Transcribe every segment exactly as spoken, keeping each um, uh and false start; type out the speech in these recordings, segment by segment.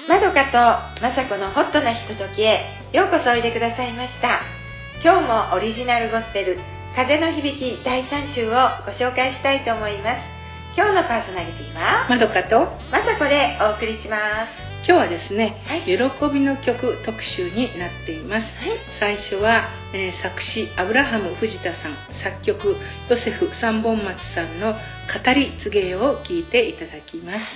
まどかとまさこのホットなひとときへようこそおいでくださいました。今日もオリジナルゴスペル風の響きだいさん週をご紹介したいと思います。今日のパーソナリティはまどかとまさこでお送りします。 今日はですね、 はい、 喜びの曲特集になっています。 はい、 最初は、えー、作詞アブラハム藤田さん、作曲ヨセフ三本松さんの語り継げよを聞いていただきます。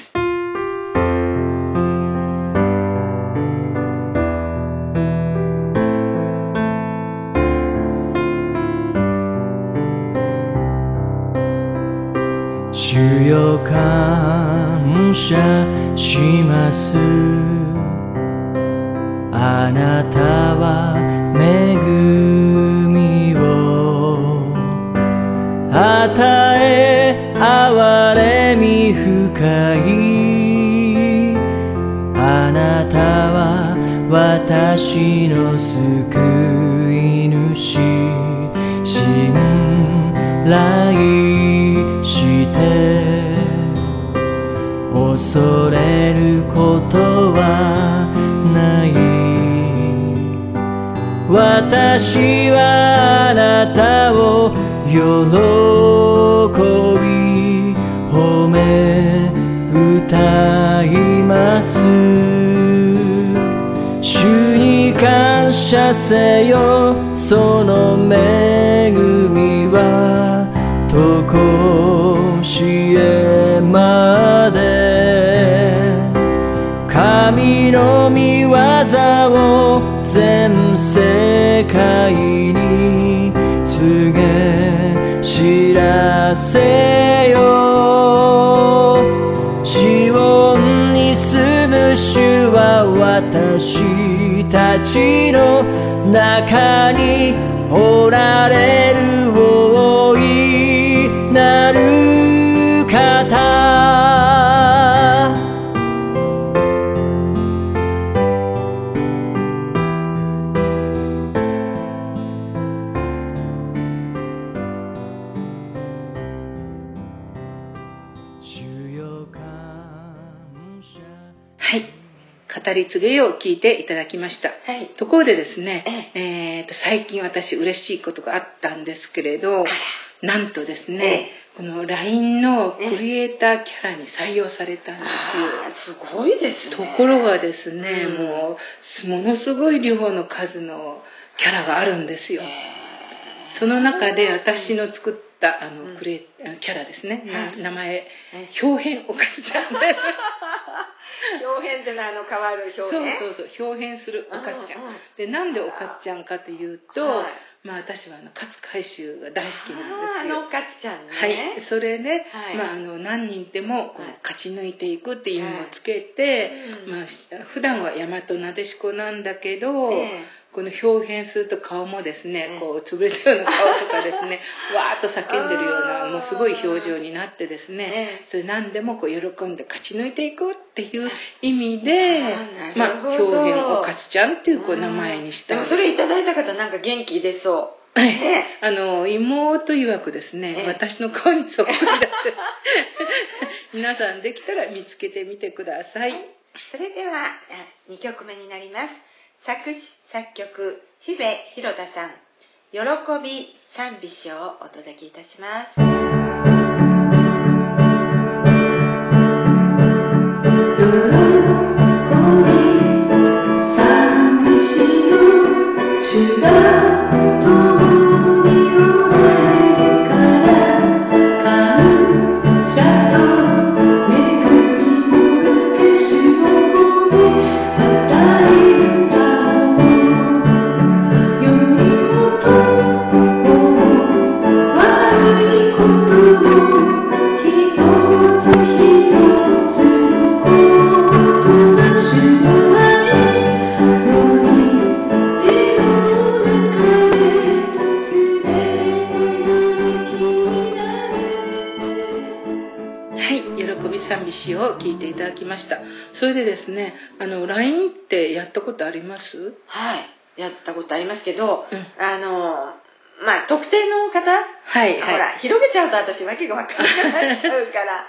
主よ感謝します。あなたは恵みを与え憐れみ深い。あなたは私の救い主。信頼して恐れることはない。私はあなたを喜び褒め歌います。主に感謝せよ、その恵みはとこしえまで。神の御業を全世界に告げ知らせよ。シオンに住む主は私たちの中におられる大いなる方。 はい、語り継げよを聞いていただきました。 はい、 ところでですね、 ええー、と最近私嬉しいことがあったんですけれど、なんとですね、この ライン のクリエイターキャラに採用されたんですよ。すごいですね。 ところがですね、 うん、 もうものすごい量の数のキャラがあるんですよ。その中で私の作ったあのクリエイキャラですね、うん、名前表変おかずちゃんで表変ってのはあの変わる表変。 そうそうそう、表変するおかずちゃん、うんうん、でなんでおかずちゃんかというと、はい、まあ私はあの勝海舟が大好きなんですよ。 あのおかずちゃんね。 はい、それで、 はい、 まあ、あの何人でもこう勝ち抜いていくっていう意味をつけて、はい、まあ、普段は大和なでしこなんだけど、えーこの表変すると顔もですね、こう潰れたような顔とかですね、わーっと叫んでるようなもうすごい表情になってですね、それ何でもこう喜んで勝ち抜いていくっていう意味で、まあ表変おかずちゃんっていうこう名前にしたんです。 でもそれいただいた方なんか元気出そう。 ね、あの妹曰くですね、私の顔にそっくりだって皆さんできたら見つけてみてください。 それではにきょくめになります。作詞作曲日部弘田さん、喜び賛美詩をお届けいたします。 喜び賛美詩を主が共におられるから感謝と恵みを受け主を褒めたたえ賛美詩を聞いていただきました。それでですね、あの ライン ってやったことあります？ はい、やったことありますけど、 うん、 あのまあ特定の方、 はいはい、 ほら広げちゃうと私わけが分からなくなっちゃうから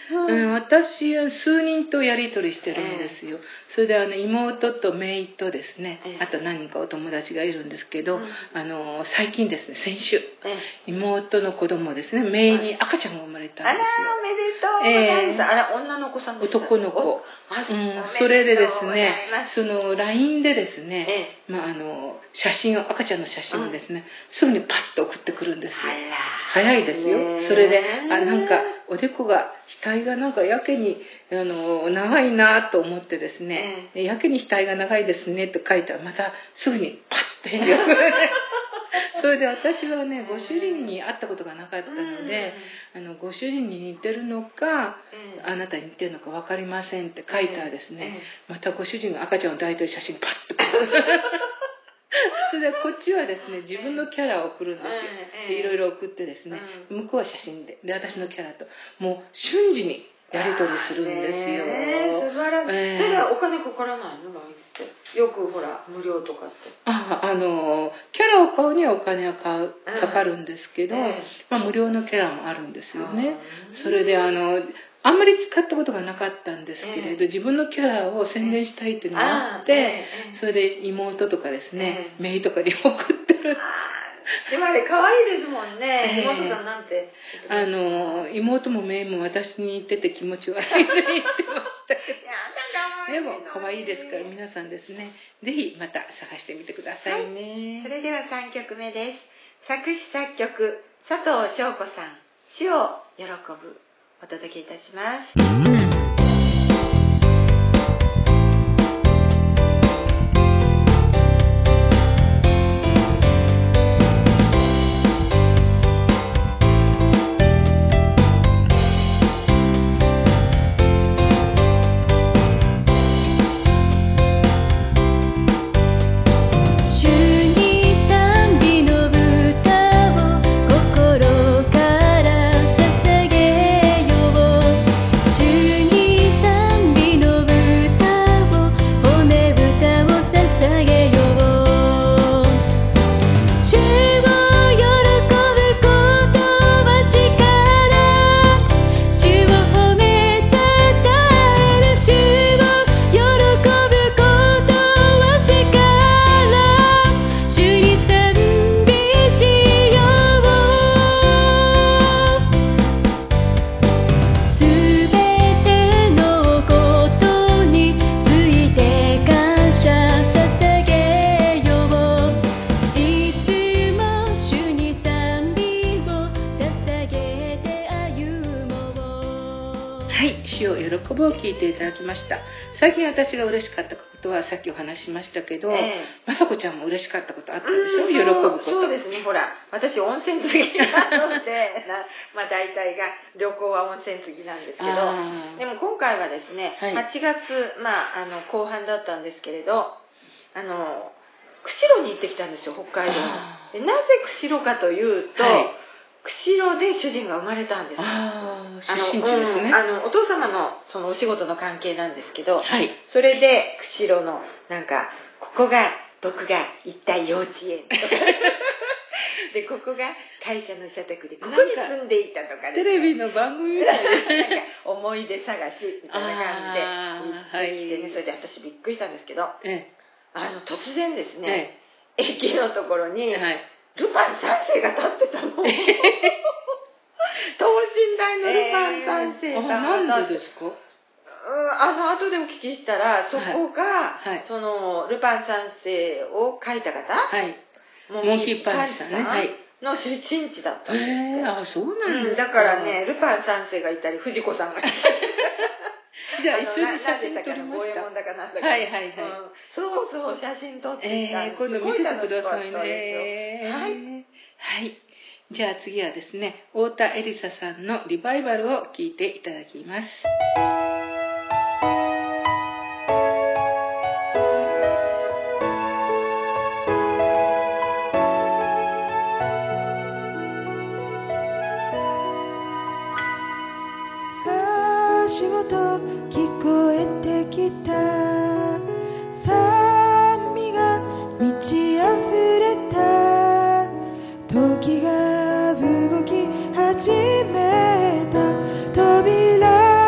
うん、私は数人とやり取りしてるんですよ、えー、それであの妹と姪とですね、えー、あと何人かお友達がいるんですけど、うん、あの最近ですね先週、えー、妹の子供ですね姪に赤ちゃんが生まれたんですよ。あらおめでとうございます、えー、あら女の子さんですか？ 男の子、うん、それでですねその ライン でですね、えーまあ、あの写真を赤ちゃんの写真をですね、うん、すぐにパッと送ってくるんですよ。早いですよ。それであなんかおでこが額がなんかやけにあの長いなと思ってですね、えー、やけに額が長いですねと書いたらまたすぐにパッと返事が来るそれで私はねご主人に会ったことがなかったので、あのご主人に似てるのか、うん、あなたに似てるのか分かりませんって書いたらですね、うん、またご主人が赤ちゃんを抱いてる写真パッとそれでこっちはですね自分のキャラを送るんですよ。でいろいろ送ってですね、向こうは写真でで私のキャラともう瞬時にやり取りするんですよ。 えー、素晴らしい、えー、それはお金かからないの？ ライン ってよくほら無料とかって。 ああのキャラを買うにはお金がかかかるんですけど、えーまあ、無料のキャラもあるんですよね。それであのあんまり使ったことがなかったんですけれど、えー、自分のキャラを宣伝したいっていうのがあって、えー、それで妹とかですね、えー、姪とかに送ってるんです。 でもあれ可愛いですもんね、えー、妹さんなんてあの妹も姪も私に似てて気持ち悪いって言ってましたけどいやでも可愛いですから皆さんですねぜひまた探してみてくださいね、 はい、それではさんきょくめです。作詞作曲佐藤翔子さん、死を喜ぶお届けいたします。 喜ぶを聞いていただきました。最近私が嬉しかったことはさっきお話ししましたけど、えー、まさこちゃんも嬉しかったことあったでしょ、うん、喜ぶこと。 そうですね、ほら私温泉好きなのでまあ大体が旅行は温泉好きなんですけど、でも今回はですね、はい、はちがつ、まあ、あの後半だったんですけれど、あの釧路に行ってきたんですよ、北海道で。なぜ釧路かというと、はい、釧路で主人が生まれたんです。 ああ、出身地ですね。 あの、うん、あのお父様のそのお仕事の関係なんですけど、 はい、 それで釧路のなんかここが僕が行った幼稚園とかでここが会社の社宅でここに住んでいたとか、ね、 テレビの番組みたいななんか思い出探しみたいな感じで行ってきてね、はい、それで私びっくりしたんですけど、ええ、あの突然ですね、ええ、駅のところに、はい、ルパン三世が立ってたの。等身大のルパン三世さんが、 えー、なんでですか？ あの後でお聞きしたら、そこが、はい、そのルパン三世を書いた方、 はい、モンキーパンチさんね、はい、 の出身地だったんですって。 えー、あ、そうなんですか、 うん、だからね、ルパン三世がいたり藤子さんがいたりじゃあ一緒に写真撮りました。はいはいはい、うん、 そうそう、写真撮ってきたんです。 えー、今度見せてくださいね。 はい、 はい、じゃあ次はですね、太田エリサさんのリバイバルを聞いていただきます。 足音聞こえてきた、酸味が満ち溢れた、時が動き始めた、扉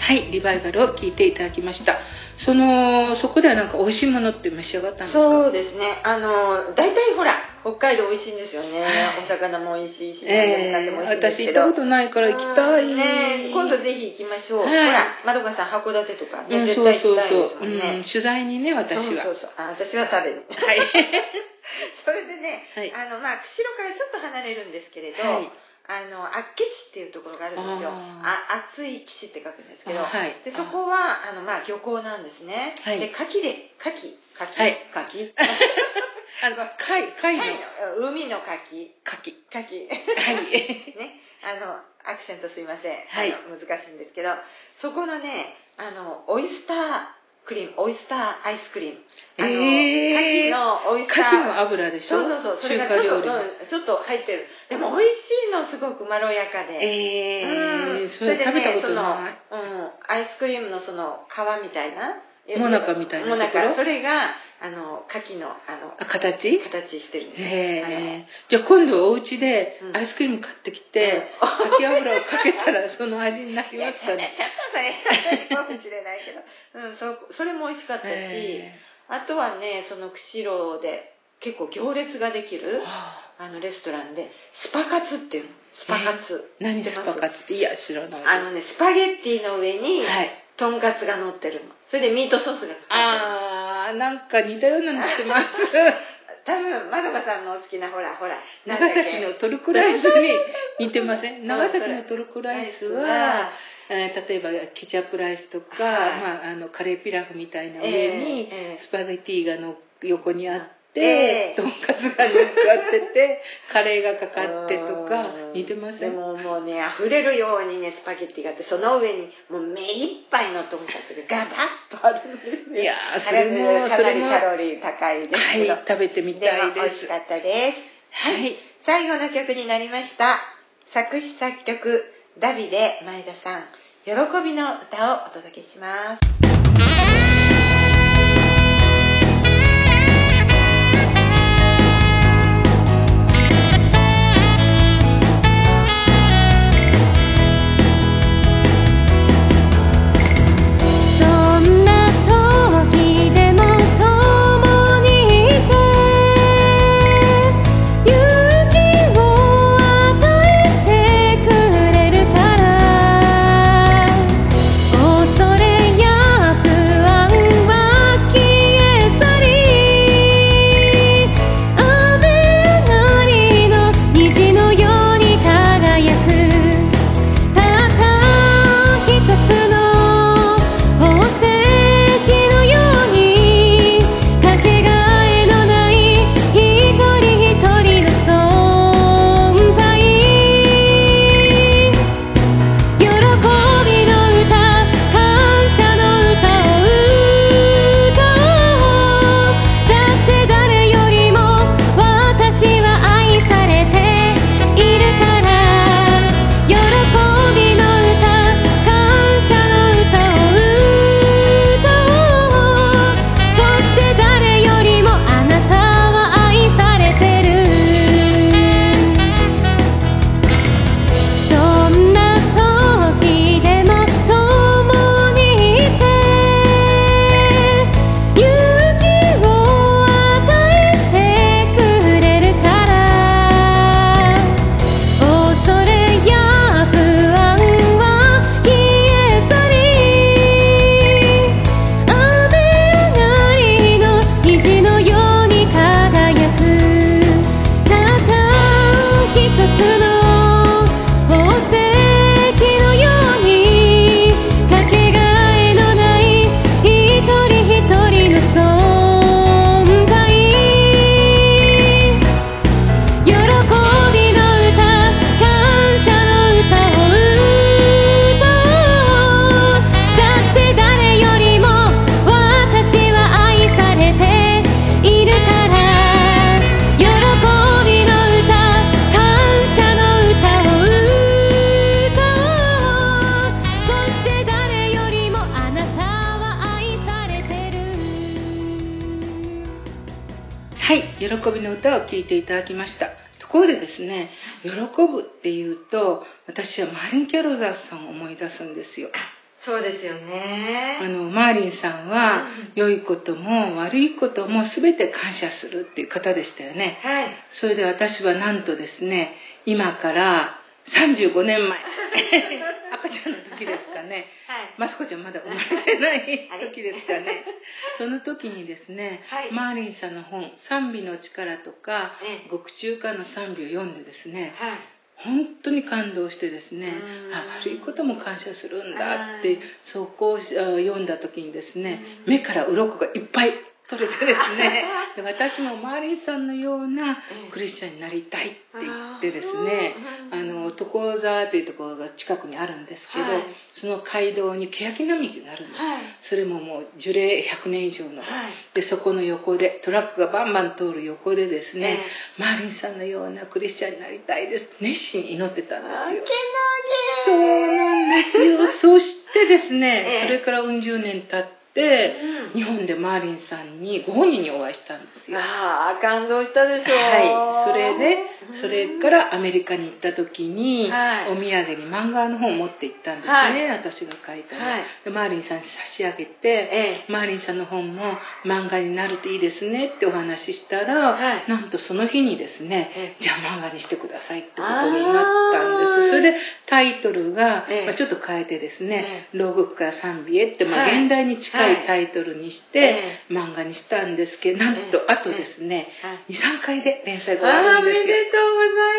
はい、リバイバルを聞いていただきました。そのそこではなんか美味しいものって召し上がったんですか？ そうですね。あの大体ほら北海道美味しいんですよね。はい、お魚も美味しいし、 えー、 も美味しいんですけど。 私行ったことないから行きたい。 ね、今度ぜひ行きましょう。はい、ほら、まどかさん函館とかね、 うん、 絶対行きたいですもんね。 そうそうそう、うん、取材にね、私は。 そうそうそう。あ、私は食べる。はい。それでね、はい、あのまあ釧路からちょっと離れるんですけれど。はい、あの厚岸っていうところがあるんですよ。あ、熱い岸って書くんですけど、はい、でそこはあのまあ漁港なんですね。はい、で牡蠣で牡蠣牡蠣、はい、牡蠣あの貝貝の海の牡蠣牡蠣牡蠣はいね、あのアクセントすいません、はい、あの難しいんですけど、そこのねあのオイスタークリーム、オイスターアイスクリーム。あの、えー、牡蠣のオイスター。 牡蠣の油でしょ？ そうそうそう。それがちょっと、ちょっと入ってる。でも美味しいの、すごくまろやかで。 えー、うん、それでね、食べたことない。 その、うん、アイスクリームのその皮みたいな。 もなかみたいなところ。 もなか、それが、あの、牡蠣の、あの、 形形してるんですよ。 へじゃあ今度お家でアイスクリーム買ってきて、うん、牡蠣油をかけたらその味になりますかね。 ちょっとそれ、かもしれないけど。うん、そ、それも美味しかったし、あとはね、その釧路で結構行列ができる、あのレストランで、スパカツっていうの。スパカツ。 何スパカツって？いや、知らない。 あのね、スパゲッティの上に、はい、とんかつが乗ってるの。それでミートソースがかかってる。 あー、なんか似たようなのしてます。 多分まどかさんのお好きなほらほら長崎のトルコライスに似てません？長崎のトルコライスは、えー、例えばケチャップライスとか、はい、まあ、あのカレーピラフみたいな上にスパゲティがの横にあって、えー、とんかつが乗っかっててカレーがかかってとか似てません？ でももうね溢れるようにねスパゲティがあって、その上にもう目いっぱいのとんかつがガバッとあるんですね。 いやー、それもかなりカロリー高いですけど、 はい、食べてみたいです。 でも美味しかったです。はい、はい、最後の曲になりました。作詞作曲ダビデ前田さん、喜びの歌をお届けします。 はい、喜びの歌を聴いていただきました。ところでですね、喜ぶっていうと私はマリン・キャロザーさんを思い出すんですよ。 そうですよね。 あのマーリンさんは、うん、良いことも悪いことも全て感謝するっていう方でしたよね。 はい。 それで私はなんとですね、今からさんじゅうごねんまえ赤ちゃんの時ですかね、はい、マスコちゃんまだ生まれてない時ですかねその時にですね、はい、マーリンさんの本「賛美の力」とか「獄中歌の賛美」を読んでですね、はい、本当に感動してですね、あ、悪いことも感謝するんだって、そこを読んだ時にですね、目から鱗がいっぱい取れてですね、で私もマーリンさんのようなクリスチャンになりたいって言ってですね、あの所沢というところが近くにあるんですけど、はい、その街道に欅並木があるんです、はい、それももう樹齢ひゃくねん以上の、はい、でそこの横でトラックがバンバン通る横でですね、えー、マーリンさんのようなクリスチャンになりたいです熱心に祈ってたんですよ。そうなんですよ。そしてですね、えー、それからうん十年経ってで日本でマーリンさんにご本人にお会いしたんですよ。 ああ、感動したでしょう。 はい、それでそれからアメリカに行った時に、はい、お土産に漫画の本を持って行ったんですね、はい、私が書いたの、はい、でマーリンさんに差し上げて、ええ、マーリンさんの本も漫画になるといいですねってお話ししたら、はい、なんとその日にですね、ええ、じゃあ漫画にしてくださいってことになったんです。それでタイトルが、ええ、まあ、ちょっと変えてですね、ええ、牢獄から賛美へって、まあ、現代に近いタイトルにして、はい、漫画にしたんですけど、なんとあとですね、ええ、にさんかいで連載が終わるんですよ。 おめでとうございます。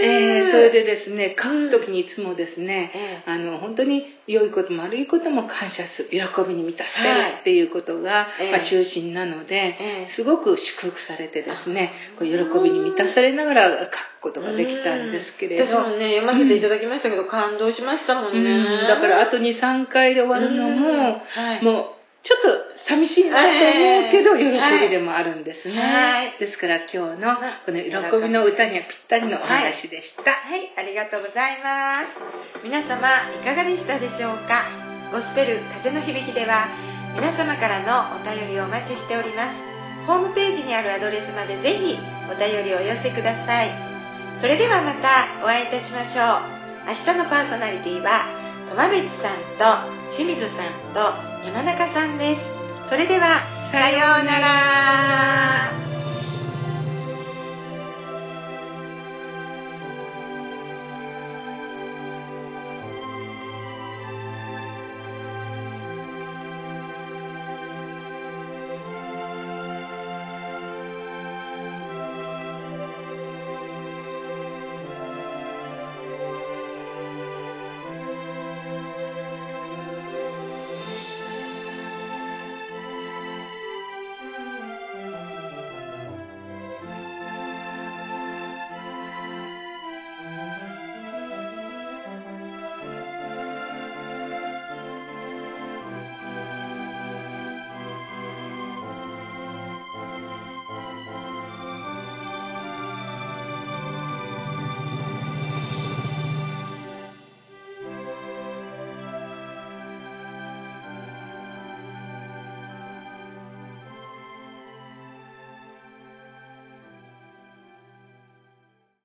えー、それでですね、書く時にいつもですね、うん、あの本当に良いことも悪いことも感謝する、喜びに満たされるっていうことが、はい、まあ、中心なので、えー、すごく祝福されてですね、こう喜びに満たされながら書くことができたんですけれど、 私もね読ませていただきましたけど、うん、感動しましたもんね、 うん、だからあとにさんかいで終わるのも、はい、もうちょっと寂しいなと思うけど、喜びでもあるんですね、はい、ですから今日のこの喜びの歌にはぴったりのお話でした。 はい、はい、ありがとうございます。皆様いかがでしたでしょうか。ゴスペル風の響きでは皆様からのお便りをお待ちしております。ホームページにあるアドレスまでぜひお便りをお寄せください。それではまたお会いいたしましょう。明日のパーソナリティは苫米地さんと清水さんと山中さんです。それではさようなら。